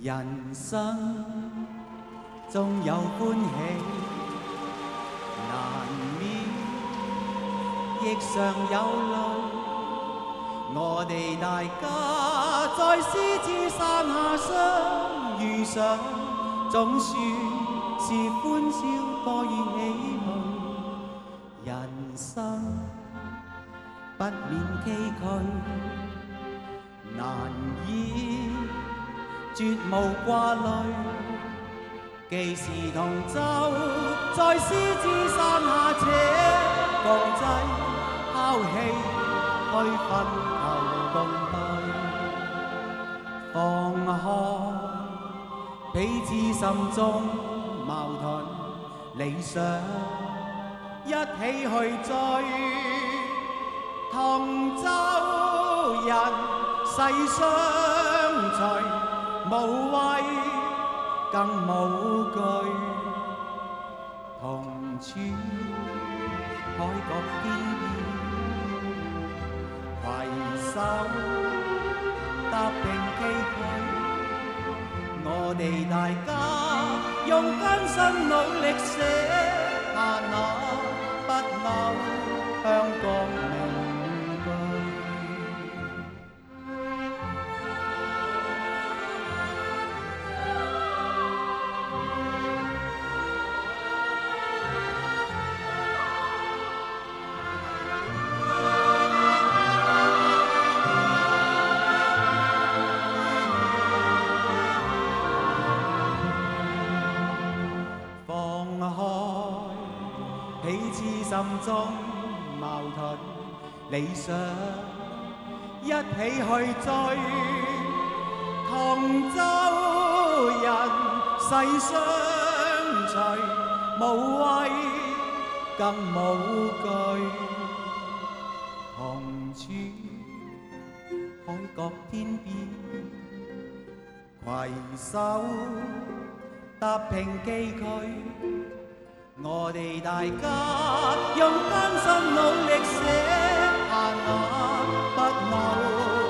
人生總有歡喜，難免亦常有淚。我哋大家在獅子山下相遇上，總算是歡笑多於唏噓。人生不免崎嶇，難以絕無掛慮。既是同舟，在獅子山下且共濟，拋棄去分頭共對，放開彼此心中矛盾理想，一起去追。同舟人世相隨，無畏更無懼，同處海角天邊，攜手踏平崎嶇。我哋大家用艱辛努力寫下那不朽香港名句。彼此心中矛盾理想，一起去追。同舟人世相隨，無畏更無懼，同處海角天邊，攜手踏平崎嶇。我哋大家用艱辛努力寫下那不朽